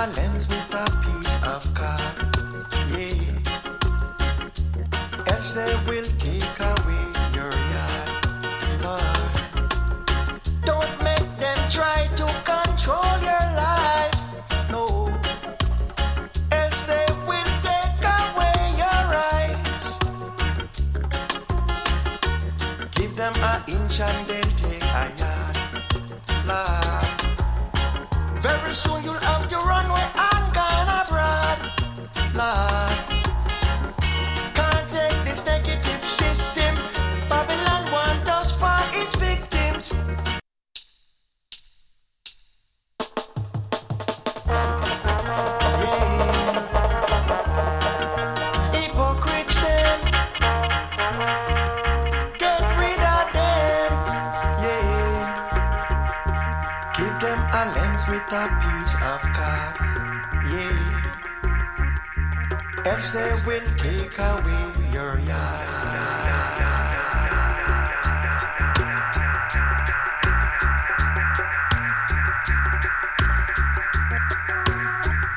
a length with a piece of card. Yeah. If they will take away your yard, Lord, don't make them try to control your life. No. Else they will take away your rights. Give them an inch and they'll take a yard. Lord. Very soon you'll have to run away and gone abroad. Lord. Can't take this negative system. Babylon wants us for its victims. Yeah. Hypocrites them. Get rid of them. Yeah. Give them a length with a piece of card. Yeah. If they will take away your yard.